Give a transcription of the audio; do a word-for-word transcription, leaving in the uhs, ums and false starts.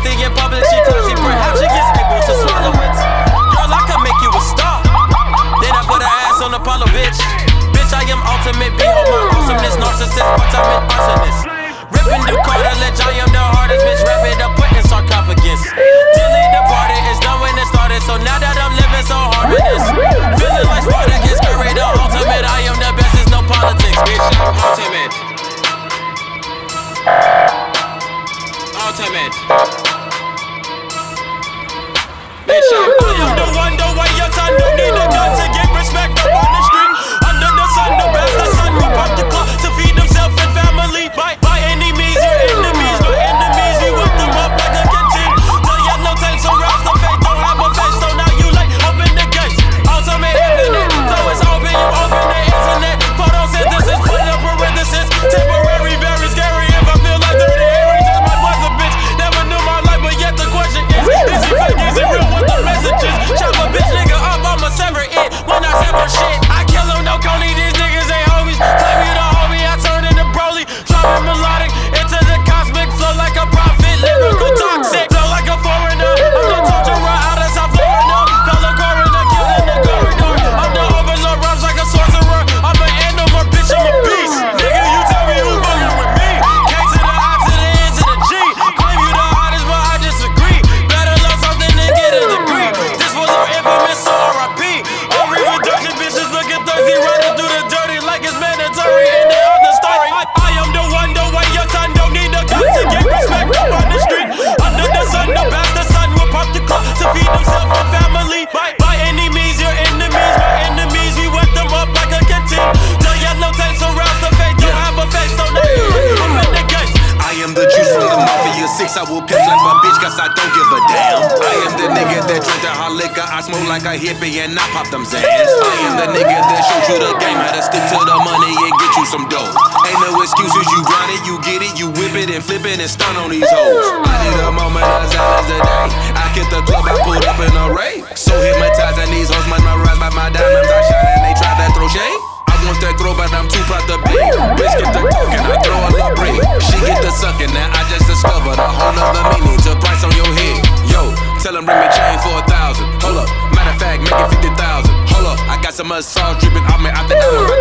nasty in public, she classy, perhaps she gets able to swallow it. Girl, I can make you a star. Then I put her ass on Apollo, bitch. Bitch, I am ultimate, behold my awesomeness, narcissist, ultimate arsonist. Ripping through cartilage, I am the hardest, bitch, wrap it up, put in sarcophagus. Dilly departed, it's done when it started, so now that I'm living so hard with this. Feeling like Spartacus, carry the ultimate, I am the best, it's no politics, bitch, I'm ultimate. Ultimate. Bitch, I'm I am the one, the way your son don't need a gun to get respect up on the street. Under the sun, the best, the sun will pop the clock to feed himself and family. By, by any means, your enemies, my enemies, we whip them up like a canteen. Till you have no time, so rouse the faith, don't have a face, so now you like open the gates. Ultimate infinite, so it's open, you open the internet. Photosynthesis, put in parenthesis, temporary, very scary. If I feel like dirty Harry, just my was a bitch. Never knew my life, but yet the question is, is it fake, is it real, what the messages? Chop a bitch nigga up, I'ma sever it. When I sever shit, I kill him, no Coney, these niggas ain't homies. Claim you the homie, I turn into Broly. Dropping melodic into the cosmic flow like a prophet. Lyrical toxic, flow like a foreigner. I'm the torturer out of South Florida. Call a coroner, killed in the corridor. I'm the overlord, rhymes like a sorcerer. I'm an animal, bitch, I'm a beast. Nigga, you tell me who fucking with me. K to the I to the N to the G. Claim you the hottest, but I disagree. Better love something than get a degree. This was our infamous, so R I P. Over with dirty bitches looking thirsty, running through the dirty like it's mandatory in the other story. I, I am the one, the way your son don't need a gun to get respect up on the street. Under the sun, the best, the sun will pop the clock to feed himself and family. By, by any means, your enemies, my enemies, we wet them up like a canteen. Till you have no time, so rouse the faith, don't have a face, so now you like open the gates. I am the juice from the Mafia six, I will piss like a bitch cause I don't give a damn. I am the nigga that drink the hot liquor, I smoke like a hippie and I pop them Zans. I am the nigga that shows you the game, how to stick to the money and get you some dough. Ain't no excuses, you grind it, you get it, you whip it and flip it and stun on these hoes. I need a moment as hell as the day, I get the club, I pulled up in a raid. So hypnotizing these hoes, mesmerized by my diamonds, I shine and they try to throw shade. I want that throw, but I'm too proud to be. Bitch, get the talking, I throw a little break. She get the sucking, now I just discovered a whole nother meaning to price on your head. Yo, tell him bring me chain for a thousand. Hold up, matter of fact, make it fifty thousand. Hold up, I got some massage dripping off me out the island.